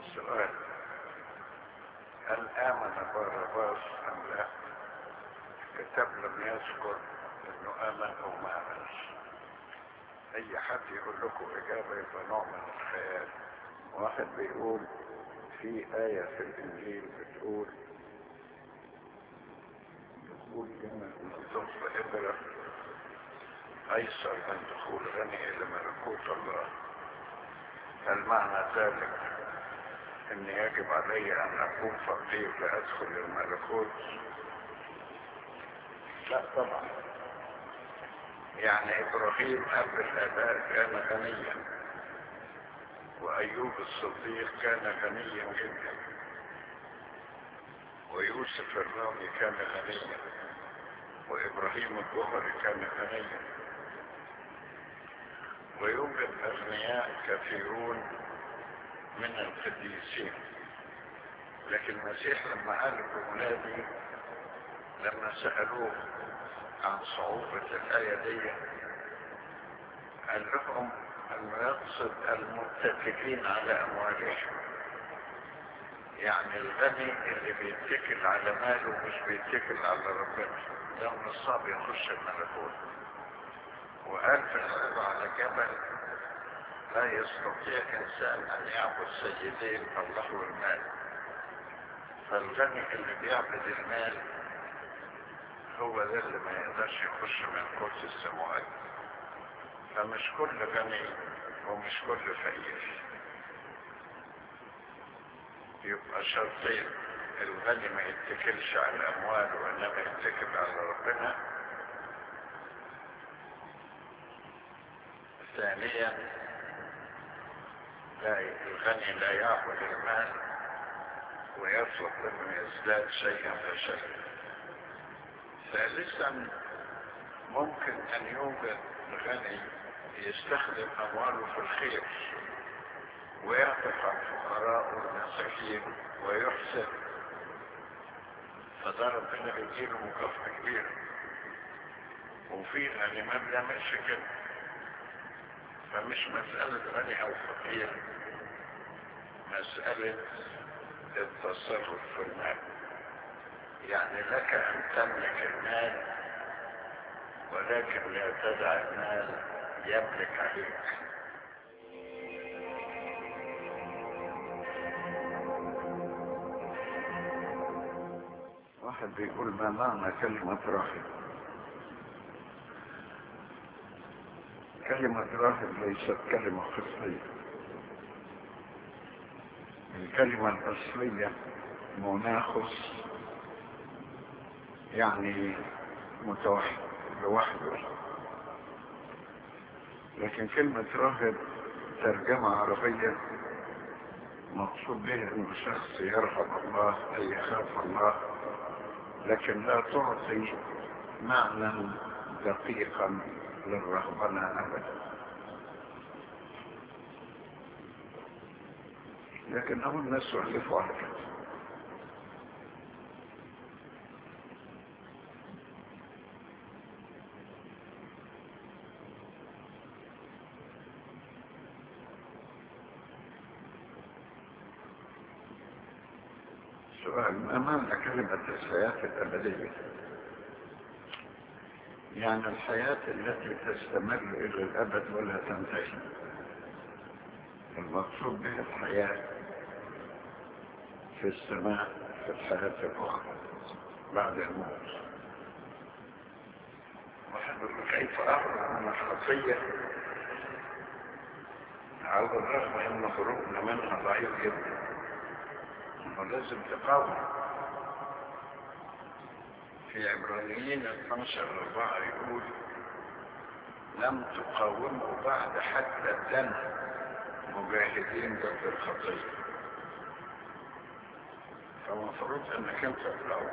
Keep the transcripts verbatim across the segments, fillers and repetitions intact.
سؤال: هل آمن باراباس أم لا؟ الكتاب لم يذكر إنه آمن أو ما آمنش. أي حد يقول لكم إجابة يبقى نوع من الخيال. واحد بيقول في آية في الإنجيل بتقول دخول جنة الطفل إبرة أيسر من دخول غني إلى ملكوت الله. هل معنى ذلك أن يجب علي أن أكون فقير لأدخل الملكوت؟ لا طبعا. يعني إبراهيم أب الآباء كان غنيا، وأيوب الصديق كان غنيا جدا، ويوسف الرامي كان غنيا، وإبراهيم الجوهري كان غنيا. ويوجد أغنياء كثيرون من القديسين، لكن المسيح لما قال لأولادي لما سألوه عن صعوبة الآية دي قال لهم أنه يقصد المتكلين على أموالهم. يعني الغني اللي بيتكل على ماله مش بيتكل على ربنا، ده من الصعب يخش الملكوت. وقال في العظة على جبل: لا يستطيع إنسان أن يعبد سيدين الله والمال. فالغني اللي بيعبد المال هو ده اللي ما يقدرش يخش ملكوت السماوات. فمش كل غني ومش كل فقير. يبقى شرطين: الغني ما يتكلش على أمواله وإنما يتكل على ربنا. ثانيا، لا الغني لا يعبد المال ويطلب انه يزداد شيئا فشيئا. ثالثا، ممكن ان يوجد غني يستخدم امواله في الخير ويعطف على الفقراء والمساكين ويحسن، فده ربنا بيديله مكافأة كبيرة. وفي غني ما بيعملش كده. فمش مسألة غني أو فقير، مسألة التصرف في المال. يعني لك أن تملك المال، ولكن لا تدع المال يملك عليك. واحد بيقول: ما معنى كلمة راهب؟ كلمة راهب ليست كلمة قصية. الكلمة الأصلية مناخس، يعني متوحد لوحده. لكن كلمة راهب ترجمة عربية مقصود بها انه شخص يرهب الله اي يخاف الله، لكن لا تعطي معنى دقيقا للرهبنة ابدا. لكن هم الناس يحلفوا على كده. سؤال: ما معنى كلمة الحياة الأبدية؟ يعني الحياة التي تستمر إلى الأبد ولا تنتهي. المقصود بها الحياة في السماء، في الحياة الأخرى بعد الموت. كيف أهرب من الخطية على الرغم أن خروجنا منها ضعيف جدا؟ ولازم تقاوم. في عبرانيين اثناشر أربعة يقول: لم تقاوموا بعد حتى الدم مجاهدين ضد الخطية. فالمفروض انك انت تقاوم،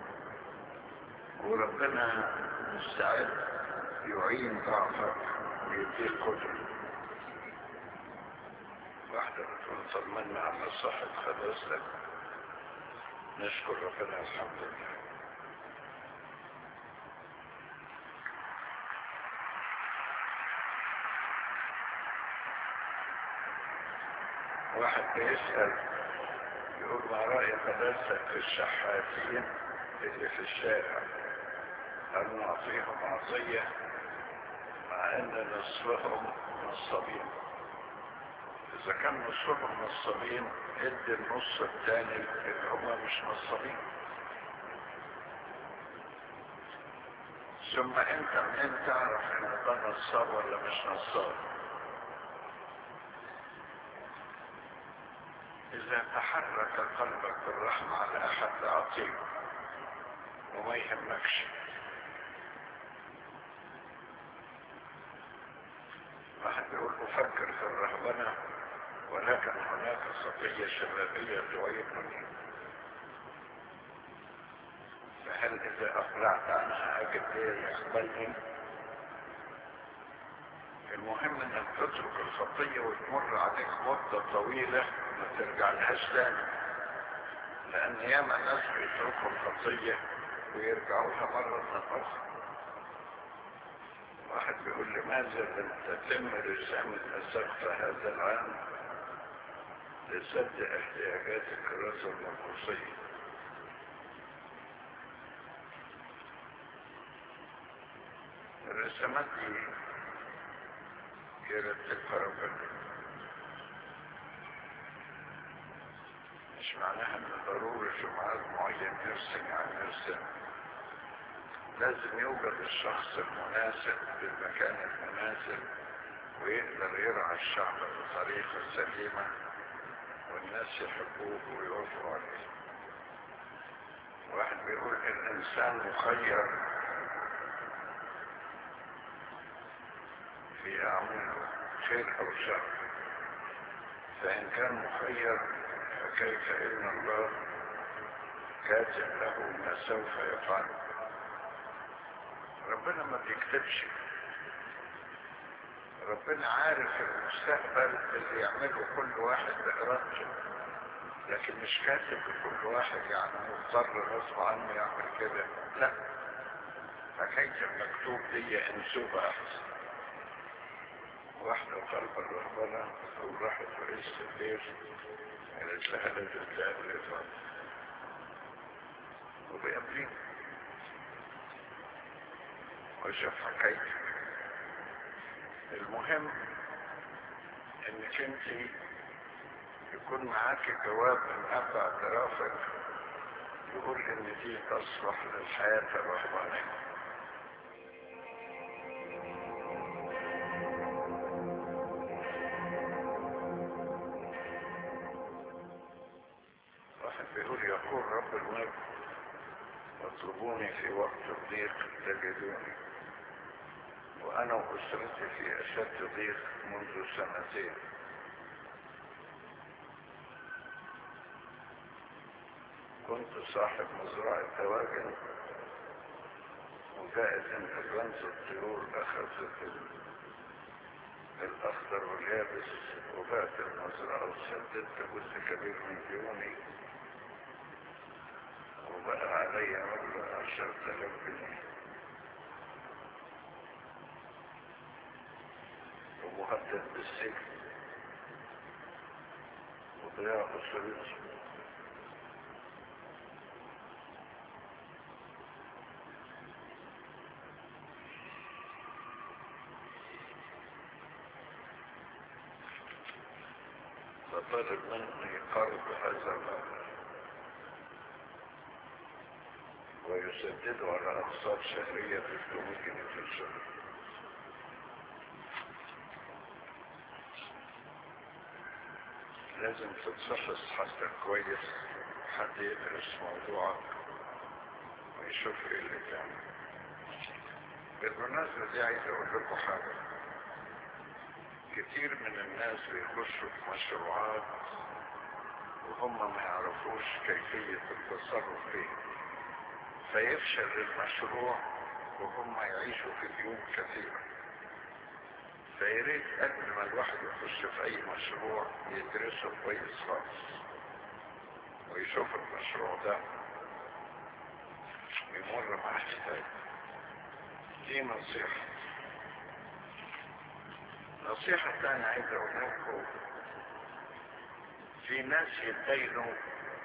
وربنا مستعد يعين ضعفك ويديك قدرة. واحدة بتقول: طمنا على صحة حضرتك. نشكر ربنا الحمد لله. واحد بيسأل: يقول ما رأي حداثة في الشحاتين اللي في الشارع؟ هل نعطيهم عطية مع ان نصفهم نصابين؟ اذا كان نصفهم نصابين ادي النص الثاني اللي هم مش نصابين. ثم انت منين تعرف ان ده نصاب ولا مش نصاب؟ اذا تحرك قلبك بالرحمة على احد اعطيه وما يهمكش. واحد يقول افكر في الرهبنة ولكن هناك صفية شبابية تعيقني، فهل اذا اقلعت عنها اجد ليه يقبلني؟ المهم انك تترك الخطية وتمر عليك مدة طويلة ما ترجع لهاش تاني، لان ياما ناس بيتركوا الخطية ويرجعوا لها مرة اخرى. واحد بيقول لماذا لم تتم رسالة السقف هذا العام لسد احتياجات الكراسة النفوسية؟ الرسامات دي يرتبها ربنا، مش معناها ان ضروري في ميعاد معين يرسم يعني يرسم. لازم يوجد الشخص المناسب بالمكان المناسب ويقدر يرعى الشعب بطريقة سليمة والناس يحبوه ويوافقوا عليه. واحد بيقول الانسان مخير في اعماله خير او شر، فان كان مخير فكيف ان الله كاتب له ما سوف يفعل؟ ربنا ما بيكتبش، ربنا عارف المستقبل اللي يعمله كل واحد بإرادته، لكن مش كاتب لكل واحد يعني مضطر غصب عنه يعمل كده، لا. حكاية المكتوب دي انسوبة احسن. واحدة قلب الرهبنة وراحت رئيسة البيت قالت لها لازم تقابل الرب وبيقابلين وشاف حكايتك. المهم انك انت يكون معاك جواب من اب اعترافك يقول ان دي تصلح للحياة الرهبانية. واحد بيقول يقول رب المجد اطلبوني في وقت الضيق تجدوني، وانا واسرتي في اشد ضيق منذ سنتين. كنت صاحب مزرعة دواجن وجاءت انفلونزا الطيور اخذت الاخضر واليابس وبعت المزرعة وسددت جزء كبير من ديوني وبقى علي مبلغ عشرة آلاف جنيه ومهدد بالسجن وضياع اسرتي. فطلب مني قرض هذا المبلغ ويسدده على اقساط شهرية ثلاثمائة جنيه في الشهر. لازم تتشخص حالتك كويس، حد يدرس موضوعك ويشوف ايه اللي تعمل. بالمناسبة دي عايز اقول لكم حاجة. كتير من الناس بيخشوا في مشروعات وهم ما يعرفوش كيفية التصرف فيه، فيفشل المشروع وهم يعيشوا في ديون كثيرة. فياريت قبل ما الواحد يخش في اي مشروع يدرسه كويس خالص ويشوف المشروع ده يمر معاه ازاي. دي نصيحة. نصيحة تانية عايز اقولها لكم، في ناس يتدينوا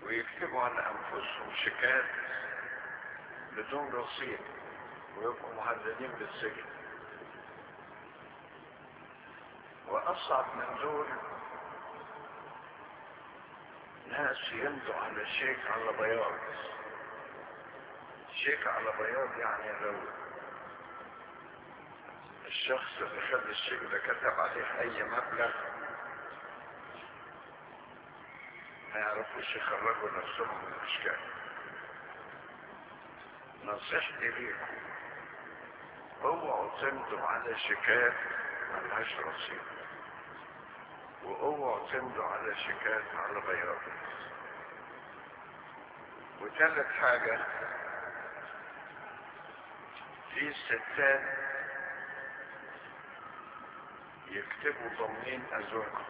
ويكتبوا على أنفسهم شيكات بدون رصيد ويبقوا مهددين بالسجن. وأصعب من دول ناس يمضوا على شيك على بياض. شيك على بياض يعني لو الشخص اللي خد الشيك ده كتب عليه أي مبلغ ما يعرفوش يخرجوا نفسهم من الإشكال. نصيحتي ليكم اوعوا تمضوا على شيكات ملهاش رصيد، واوعوا تمضوا على شيكات على بياض. وثالث حاجة، في ستات يكتبوا ضمنين أزواجهم،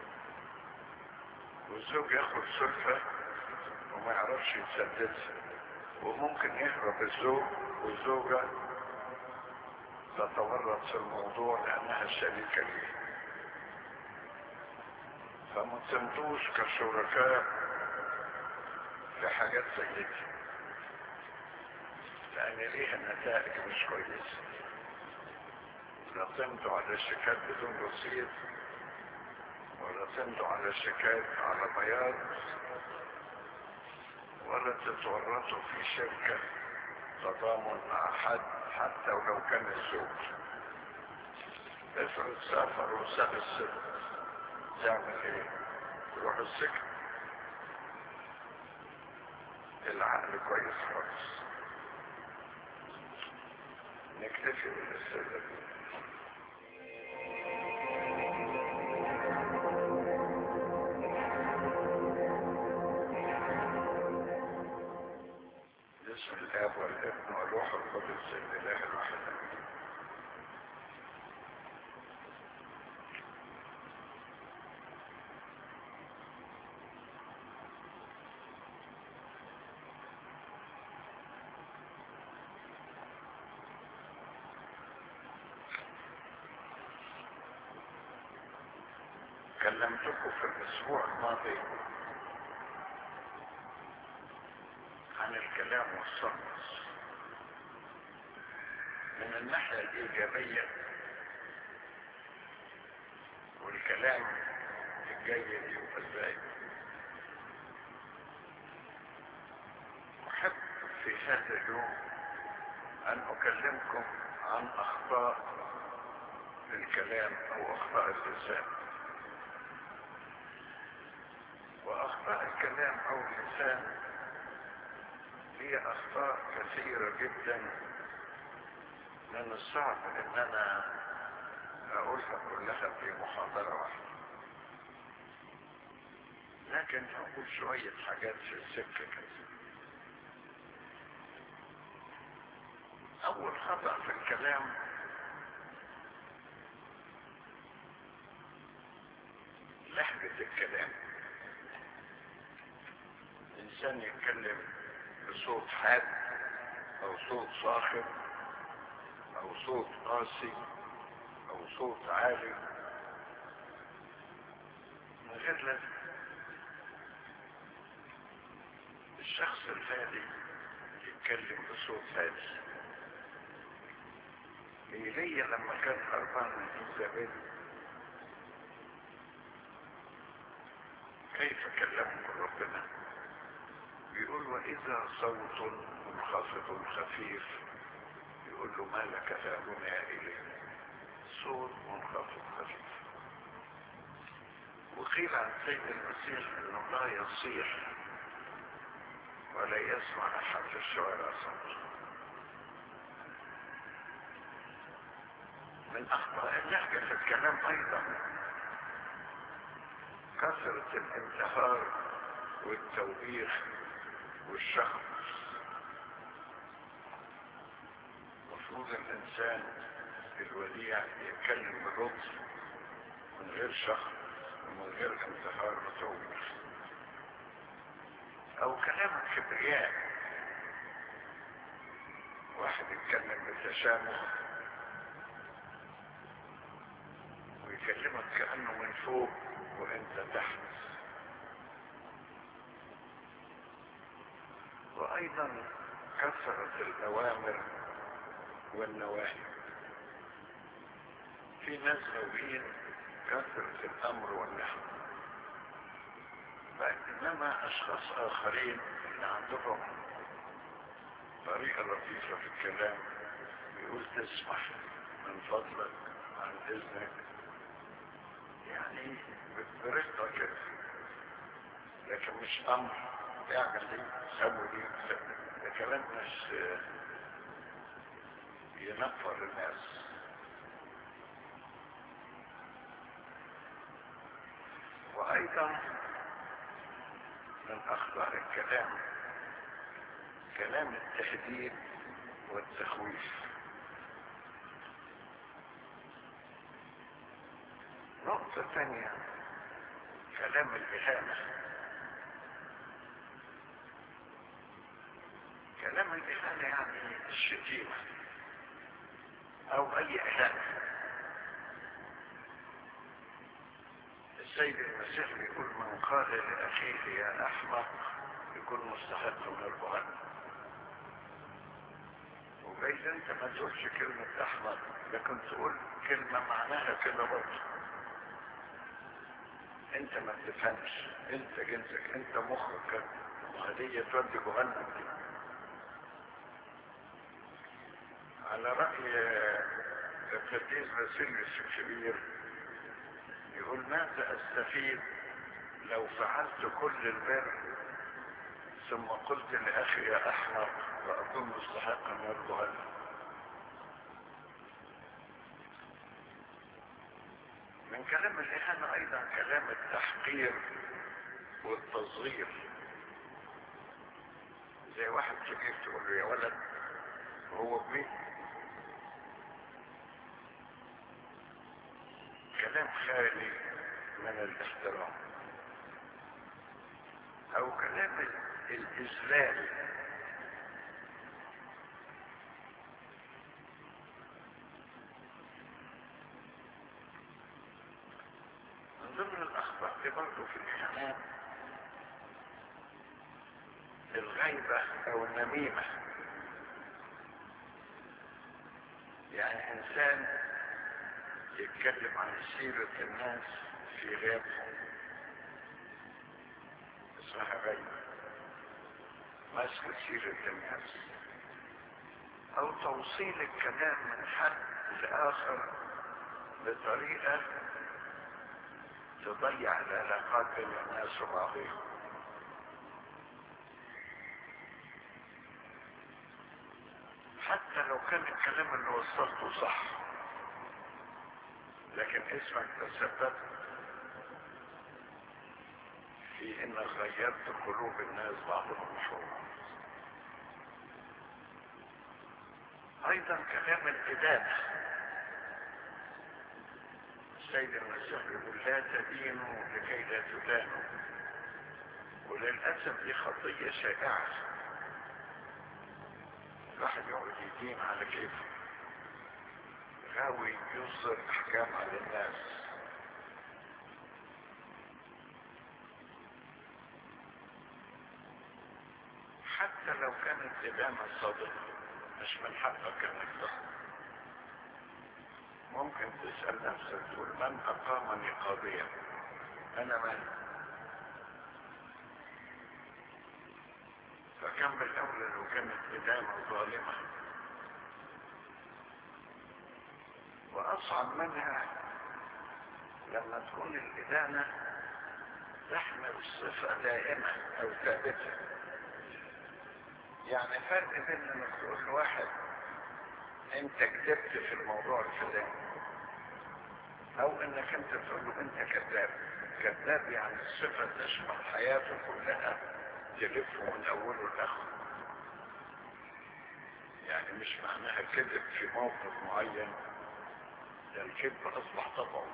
والزوج ياخد سلفة وما يعرفش يسددها، وممكن يهرب الزوج والزوجة تتورط في الموضوع لأنها شريكة ليه. فما تمضوش كشركاء في حاجات زي دي، لأن ليها نتائج مش كويسة. لا تمضوا على شيكات بدون رصيد، ولا تمضوا على شيكات على بياض، ولا تتورطوا في شركة تضامن مع حد حتى ولو كان الزوج. افرض سافر وساب السجن، تعمل ايه؟ تروح السجن؟ العقل كويس خالص. نكتفي بالرسالة دي. باسم الاب والابن والروح القدس الاله الواحد امين. كلمتكم في الاسبوع الماضي عن الكلام والصمت من الناحية الإيجابية، والكلام الجيد يبقى ازاي. أحب في هذا اليوم أن أكلمكم عن أخطاء الكلام أو أخطاء اللسان. وأخطاء الكلام أو اللسان هي أخطاء كثيرة جدا، من الصعب ان انا اقولها كلها في محاضرة واحدة، لكن هقول شوية حاجات في السكة كده. اول خطأ في الكلام لهجة الكلام. انسان يتكلم بصوت حاد او صوت صاخب او صوت قاسي او صوت عالي من غير لازم. الشخص الهادي يتكلم بصوت هادي. ايليا لما كان هربان من ايزابيل كيف كلمه ربنا؟ بيقول واذا صوت منخفض خفيف، يقول له ما لك هنا يا ايليا؟ صوت منخفض خفيف. وقيل عن سيد المسيح انه لا يصيح ولا يسمع احد في الشوارع صوته. من اخطاء اللهجة في الكلام ايضا كثرة الانتهار والتوبيخ والشخص. مفروض الانسان الوديع يتكلم باللطف من غير شخص ومن غير انتهار وتوبيخ. او كلام كبرياء، واحد يتكلم بالتشابه ويكلمك كأنه من فوق وانت تحت. وايضا كثرة الاوامر والنواهي. في ناس غاويين كثرة الامر والنهي، بينما اشخاص اخرين اللي عندهم طريقة لطيفة في الكلام، بيقول تسمح من فضلك عن اذنك، يعني برقة كده، لكن مش امر اعمل دي سوي دي. ده كلام مش ينفر الناس. وايضا من اخطار الكلام كلام التهديد والتخويف. نقطة ثانية كلام الإهانة. كلام الإهانة يعني الشتيمة أو أي إهانة. السيد المسيح بيقول من قال لأخيه يا أحمق يكون مستحق من الجهنم. وجايز أنت ما تقولش كلمة أحمق، لكن تقول كلمة معناها كده برضه. أنت ما بتفهمش، أنت جنسك، أنت مخك كده، وهدية تودي جهنم دي. على رأي القديس باسيليوس الكبير يقول ماذا استفيد لو فعلت كل البر ثم قلت لاخي يا احمق واكون مستحقا من الجهنم. من كلام الاهانة ايضا كلام التحقير والتصغير. زي واحد كبير تقول له يا ولد وهو كبير. كلام خالي من الاحترام. او كلام الاذلال. من ضمن الاخطاء دي برضه في الاهانات الغيبة او النميمة. يعني انسان يتكلم عن سيرة الناس في غيبهم، اسمها غيبة. ماسك سيرة الناس او توصيل الكلام من حد لاخر بطريقة تضيع العلاقات بين الناس وبعضهم. حتى لو كان الكلام اللي وصلته صح، لكن اسمك تسبب في انك غيرت قلوب الناس بعضهم بحوم. ايضا كلام الادانة. السيد المسيح يقول لا تدينوا لكي لا تدانوا. وللاسف دي خطية شائعة. الواحد يقعد يدين على كيفه، غاوي يصدر احكام على الناس. حتى لو كانت إدانة صادقة مش من حقك انك تحكم. ممكن تسأل نفسك تقول من اقامني قاضيا؟ انا من؟ فكم بالاولى لو كانت إدانة ظالمة. واصعب منها لما تكون الإدانة تحمل صفة دائمة او ثابتة. يعني فرق بين انك تقول لواحد انت كذبت في الموضوع الفلاني، او انك انت تقول له انت كذاب. كذاب يعني الصفة تشمل حياته كلها، تلفه من اوله لاخره. يعني مش معناها كذب في موقف معين، ده الكذب اصبح طبعه.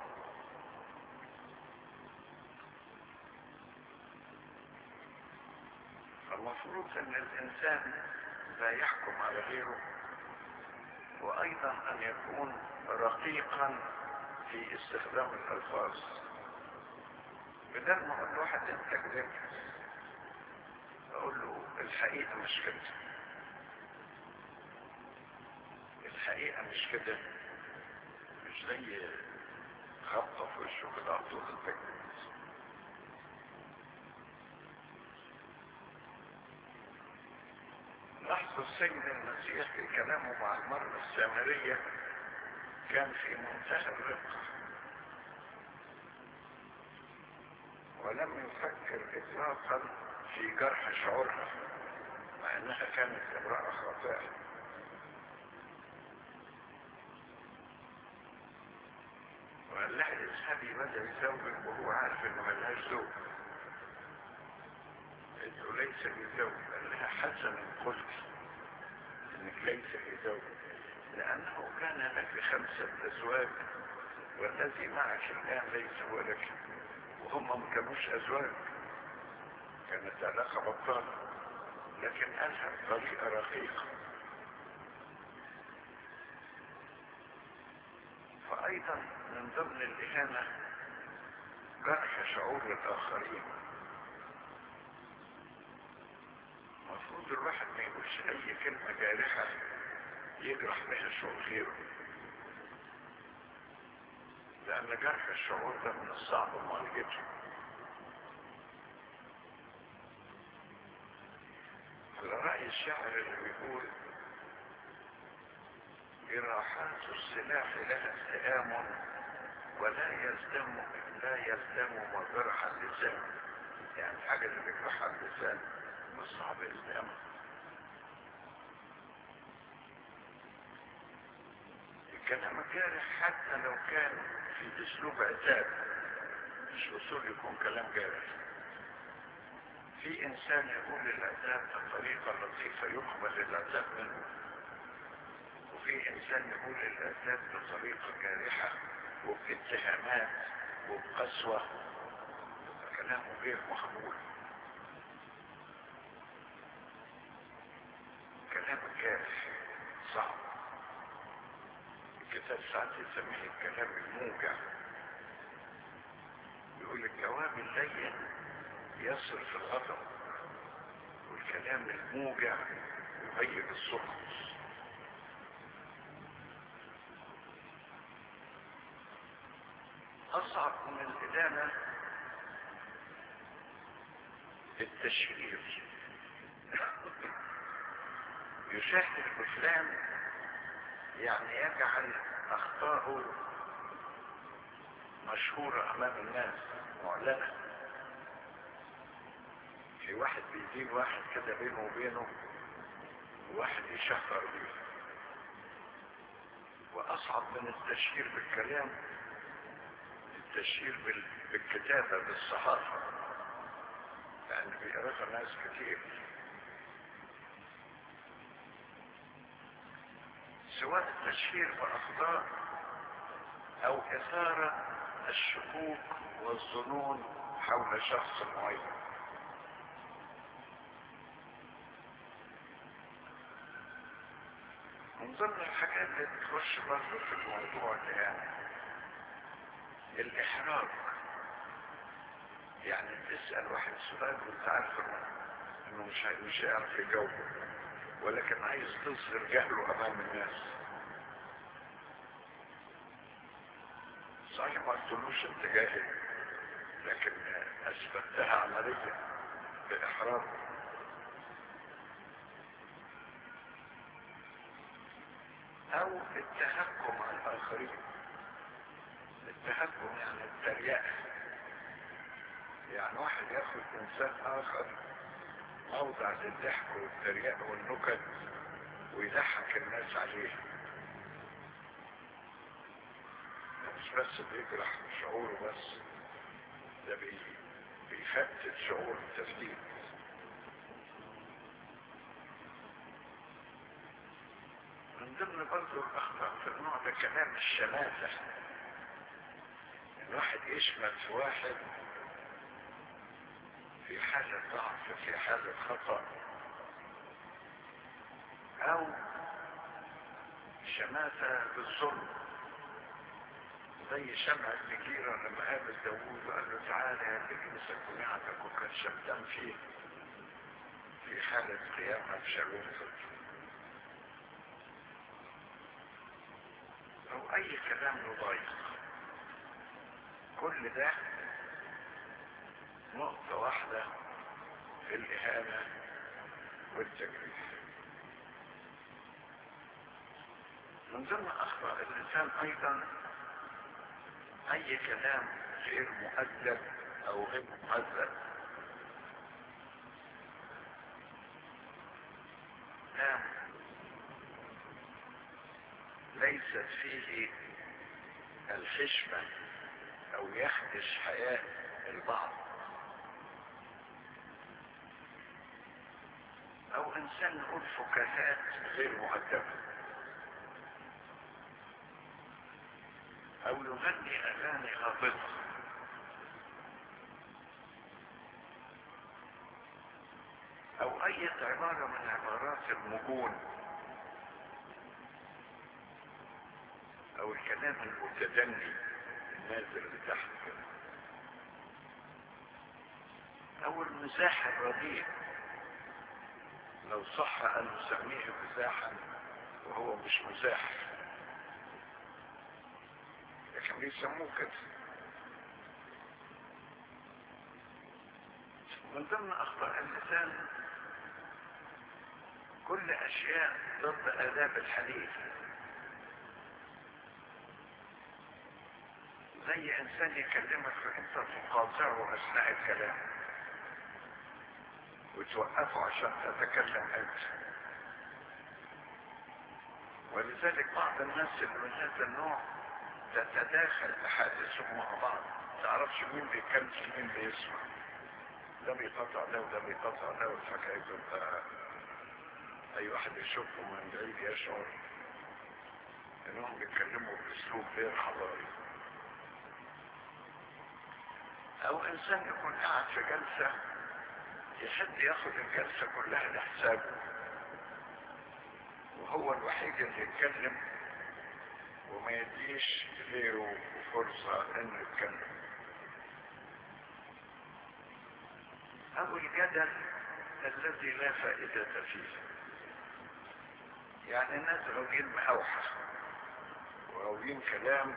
فالمفروض ان الانسان لا يحكم على غيره، وايضا ان يكون رقيقا في استخدام الالفاظ. بدل ما اقول واحد انت كذبت، اقول له الحقيقة مش كده، الحقيقة مش كده، مش زي خبطة في وشه كده على طول الفكرة. لاحظوا السيد المسيح في كلامه مع المرأة السامرية كان في منتهى الرقة، ولم يفكر اطلاقا في جرح شعورها مع انها كانت امرأة خاطئة. وقال لها اذهبي بدل زوجك وهو عارف انه ملهاش زوج. قلت له ليس لي زوج. قال لها حسنا قلت انك ليس لي زوج، لانه كان لك خمسة ازواج والذي معك الان ليس هو لك، وهم ما كانوش ازواج، كانت علاقة بطالة، لكن قالها بطريقة رقيقة. فايضا من ضمن الاهانة جرح شعور الاخرين. المفروض الواحد ما يقولش اي كلمة جارحة يجرح بها شعور غيره، لان جرح الشعور ده من الصعب معالجته. على رأي الشاعر اللي بيقول جراحات السلاح لها التئام ولا يلزم لا يلزم مجرح اللسان، يعني الحاجة اللي بيجرحها اللسان مش صعب الزامها. الكلام الجارح حتى لو كان في اسلوب عتاب مش اصول يكون كلام جارح. في انسان يقول العتاب بطريقة لطيفة يقبل العتاب منه، وفي انسان يقول العتاب بطريقة جارحة وباتهامات وبقسوة، كلامه غير مقبول. كلام الجارح صعب. الكتاب ساعات يسميه الكلام الموجع، يقول الجواب اللين يصرف الغضب والكلام الموجع يغير السخط. أصعب من الإدانة التشهير. يشهر بفلان يعني يجعل أخطاءه مشهورة أمام الناس معلنة. في واحد بيجيب واحد كده بينه وبينه وواحد يشهر بيه. وأصعب من التشهير بالكلام التشهير بالكتابة بالصحافة، لأن بيقرأها ناس كتير. سواء التشهير بأخطاء أو إثارة الشكوك والظنون حول شخص معين. من ضمن الحاجات اللي بتخش برضه في الموضوع ده يعني الإحراج. يعني تسأل واحد سؤال وانت عارف انه مش مش هيعرف يجاوبه، ولكن عايز تظهر جهله امام الناس. صحيح ما قلتلوش انت جاهل، لكن اثبتها عمليا باحراج. او التهكم على الاخرين. التهكم يعني التريقة، يعني واحد ياخد انسان اخر موضع للضحك والتريقة والنكت ويضحك الناس عليه، مش بس بيجرح شعوره بس، ده بي... بيفتت شعور التفكير. من ضمن برضه الاخطاء في النوع ده كلام الشماتة. الواحد يشمت في واحد في حالة ضعف في حالة خطأ، او شماتة بالظلم، زي شمع البكيرة لما قابل داوود وقال له تعالى يا تكنسك ونعتك وكان شمتان فيه. في حالة قيام أبشالوم ضده، أو أي كلام يضايق. كل ده نقطة واحدة في الإهانة والتجريح. من ضمن أخطاء اللسان أيضا أي كلام غير مؤدب أو غير مهذب. كلام ليست فيه الحشمة أو يخدش حياء البعض، أو إنسان يقول فكاهات غير مؤدبة، أو يغني أغاني هابطة، أو أي عبارة من عبارات المجون، أو الكلام المتدني النازل لتحت كده، أو المزاح الرديء. لو صح أن نسميه مزاحا وهو مش مزاح، لكن بيسموه كده. من ضمن أخطاء اللسان كل أشياء ضد آداب الحديث، زي إنسان يكلمك وأنت تقاطعه أثناء الكلام وتوقفه عشان تتكلم أنت. ولذلك بعض الناس اللي من هذا النوع تتداخل أحاديثهم مع بعض، تعرفش مين بيتكلم مين بيسمع، ده بيقطع ده وده بيقطع ده، والحكاية تبقى أي واحد يشوفه من بعيد يشعر إنهم بيتكلموا بأسلوب غير حضاري. أو إنسان يكون قاعد في جلسة يحب ياخد الجلسة كلها لحسابه، وهو الوحيد اللي يتكلم وما يديش غيره فرصة انه يتكلم. او الجدل الذي لا فائدة فيه، يعني الناس غاويين محاوحة وغاويين كلام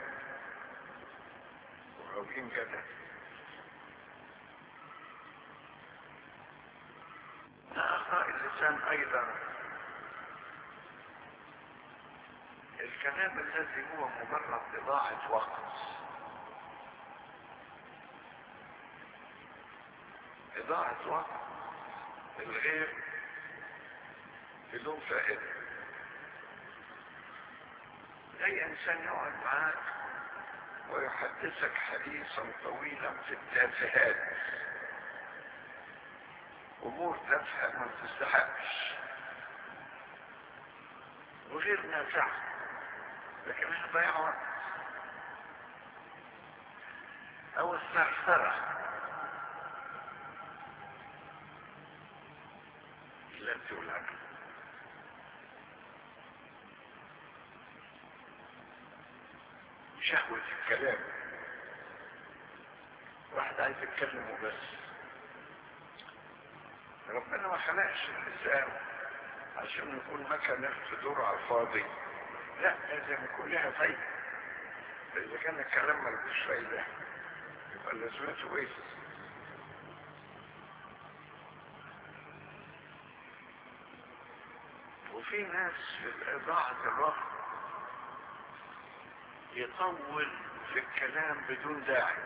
وغاويين جدل. من أخطاء اللسان ايضا الكلام الذي هو مجرد إضاعة وقت، إضاعة وقت الغير بدون فائدة. أي إنسان يقعد معاك ويحدثك حديثا طويلا في التافهات، أمور تافهة ما تستحقش وغير نافعة، لكن احنا ضيع وقت. أو الثرثرة التي والعقل، شهوة الكلام، واحد عايز يتكلم وبس. ربنا ما خلقش اللسان عشان يكون مكنة تدور على الفاضي، لا، لازم يكون لها فايدة. فإذا كان الكلام ملوش فايدة يبقى لازمته ايه؟ وفي ناس في إضاعة الوقت يطول في الكلام بدون داعي،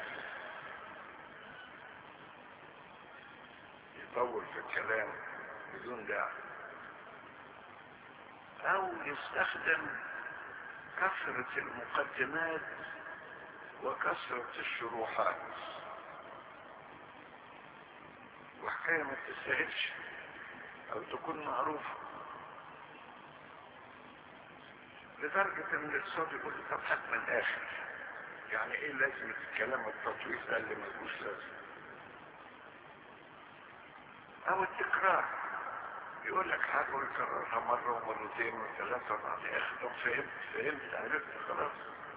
يطول في الكلام بدون داعي، أو يستخدم كثرة المقدمات وكثرة الشروحات، وحكاية ما تستاهلش أو تكون معروفة، لدرجة ان الاقتصاد يقول طب هات من الاخر، يعني ايه لازمة الكلام التطويل ده اللي ملوش لازمة. او التكرار، يقول لك حاجة ويكررها مرة ومرتين وثلاثة بعد اخر طب فهمت فهمت عرفت خلاص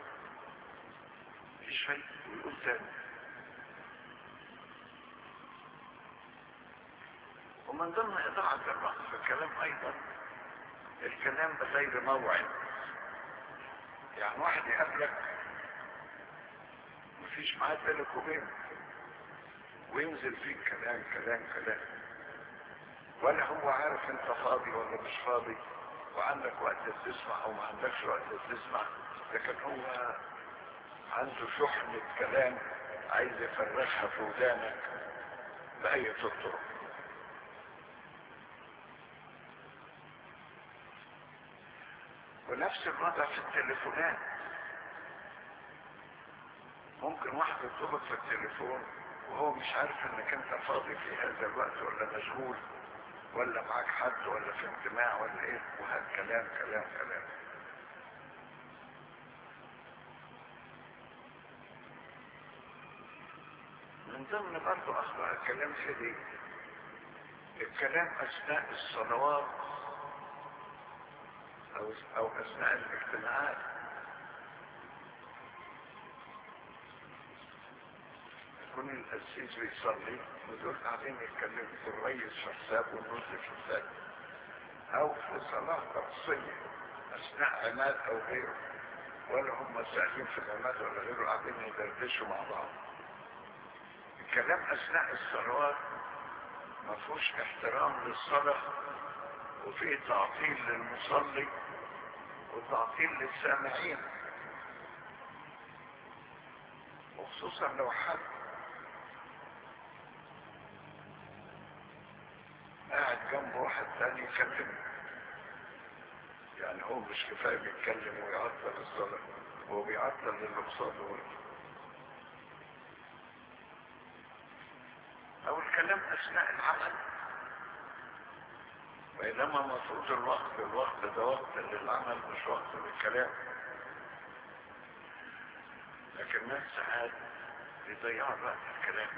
مفيش فايدة، ويقول تاني. ومن ضمن إضاعة الوقت في الكلام أيضا الكلام بغير موعد. يعني واحد يقابلك مفيش ميعاد بينك وبينه وينزل فيك كلام كلام كلام، ولا هو عارف انت فاضي ولا مش فاضي، وعندك وقت تسمع او ما عندكش وقت تسمع، لكن هو عنده شحنة كلام عايز يفرغها في ودانك بأية الطرق. ونفس الوضع في التليفونات. ممكن واحد يطلبك في التليفون وهو مش عارف انك انت فاضي في هذا الوقت ولا مشغول ولا معاك حد ولا في اجتماع ولا ايه، وهذا كلام كلام كلام. من ضمن برضه اخطاء الكلام في دي الكلام اثناء الصلوات او او اثناء الاجتماعات. يكون القسيس بيصلي ودول قاعدين يتكلموا في الريس في حساب والنص في حساب، او في صلاة رأسية اثناء عماد او غيره، ولا هم ساعدين في العماد ولا غيره قاعدين يدردشوا مع بعض. الكلام اثناء الصلوات ما فيهوش احترام للصلاة، وفيه تعطيل للمصلي وتعطيل للسامعين، وخصوصا لو حد قاعد جنب واحد تاني يكلمه. يعني هو مش كفاية بيتكلم ويعطل الصلاة، هو بيعطل اللي قصاده. او الكلام اثناء العمل، بينما مفروض الوقت الوقت ده وقت للعمل مش وقت للكلام. لكن الناس ساعات بيضيعوا وقت الكلام.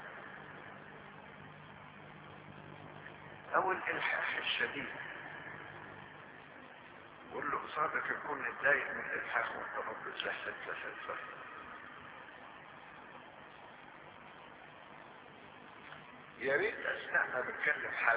او الالحاح الشديد، واللي قصادك يكون متضايق من الالحاح وانت ما بتلحق تلحق. يا ريت اثناء ما بتكلم حد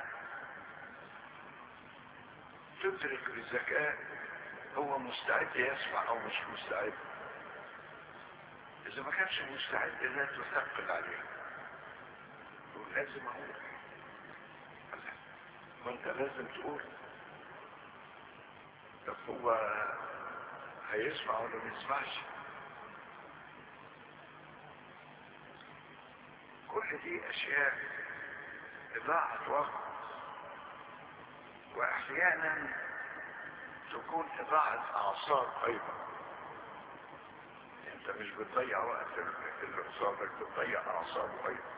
تدرك بذكاء هو مستعد يسمع او مش مستعد. اذا ما كانش مستعد لا تثقل عليه، ولازم اقول وانت لازم تقول. طب هو هيسمع ولا ما يسمعش؟ كل دي اشياء اضاعة وقت، واحيانا تكون اضاعة اعصاب ايضا. انت مش بتضيع وقت اللي قصادك، بتضيع اعصابه ايضا.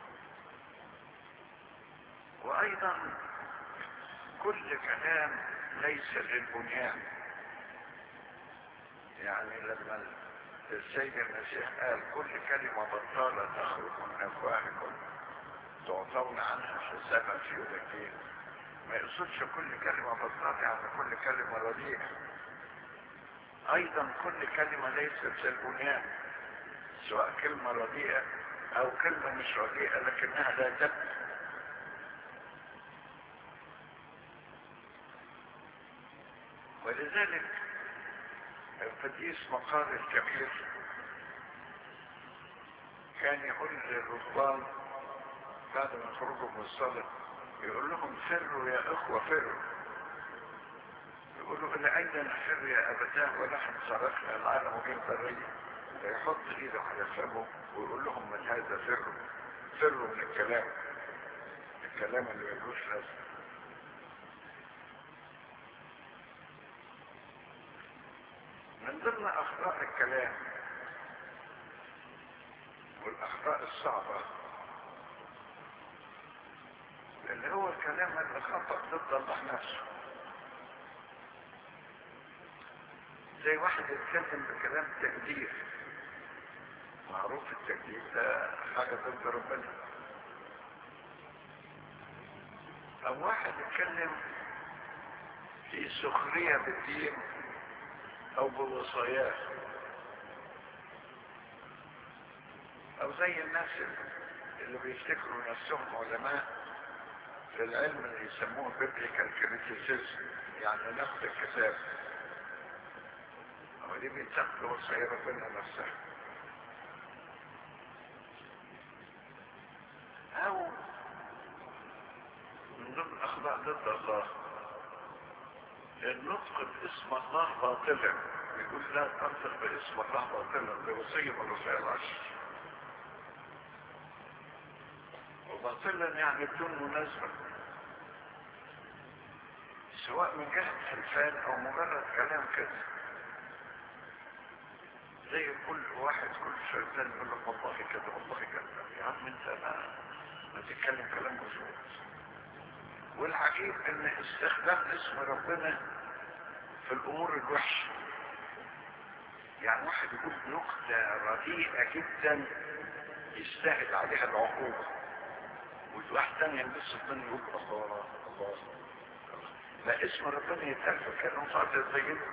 وايضا كل كلام ليس للبنيان. يعني لما السيد المسيح قال كل كلمة بطالة تخرج من افواهكم تعطون عنها حسابا في يوم الدين، ما يقصدش كل كلمة بطالة يعني كل كلمة رديئة. ايضا كل كلمة ليست للبنيان، سواء كلمة رديئة او كلمة مش رديئة لكنها لا تبني. ولذلك القديس مقال الكبير كان يقول للرهبان بعد ما يخرجوا من الصلاة يقول لهم فروا يا اخوة فروا. يقولوا الى اين نفر يا ابتاه ونحن صرخنا العالم غير برية. فيحط ايده على فمه ويقول لهم من هذا فروا، فروا من الكلام، الكلام اللي ملوش لازمة. من ضمن اخطاء الكلام والاخطاء الصعبة اللي هو الكلام اللي خطأ ضد الله نفسه. زي واحد يتكلم بكلام تقدير، معروف التقدير ده حاجة ضد ربنا. او واحد يتكلم في سخرية بالدين او بوصاياه، او زي الناس اللي بيفتكروا نفسهم علماء في العلم اللي يسموه biblical criticism، يعني نقد الكتاب، هو دي بينتقد وصايا ربنا نفسها. او من ضمن الاخطاء ضد الله النطق باسم الله باطلا، يقول لا تنطق باسم الله باطلا، دي وصيه من الوصايا العشر، وباطلا يعني بدون مناسبه، سواء من جهه حلفان او مجرد كلام كده، زي كل واحد كل شيطان يقول لك والله كده والله كده، يا عم انت ما ما تتكلم كلام مظبوط. والعجيب ان استخدام اسم ربنا في الامور الوحشه، يعني واحد يقول نكته رديئه جدا يستاهل عليها العقوبه، وواحد تاني ينبسط منه يقول الله الله، لا اسم ربنا يتقال في كلام فاضل زي كده،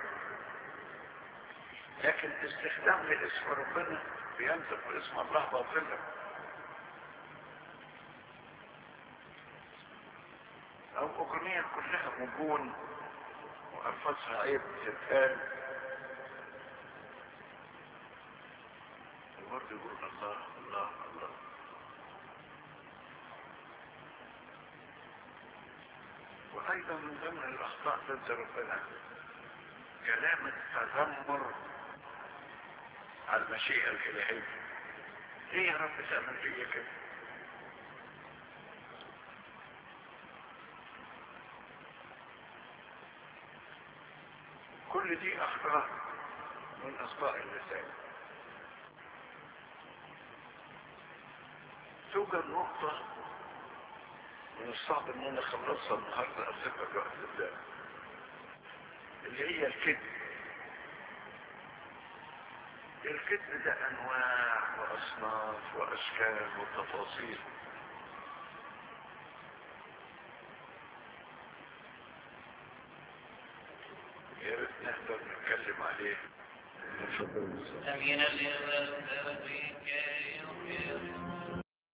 لكن استخدام لاسم ربنا بينطق باسم الله باطلا. او اغنية كلها مجون والفاظها عيب تتقال، وبرضه يقول الله الله الله. وايضا من ضمن الاخطاء ضد ربنا كلام التذمر على المشيئة الالهية. ايه يا رب تعمل فيا كده؟ كل دي اخطاء من اخطاء اللسان. توجد نقطة من الصعب ان انا اخلصها النهارده اسيبها بوقت الله، اللي هي الكذب. الكذب ده انواع واصناف واشكال وتفاصيل، يا ريت نقدر نتكلم عليه.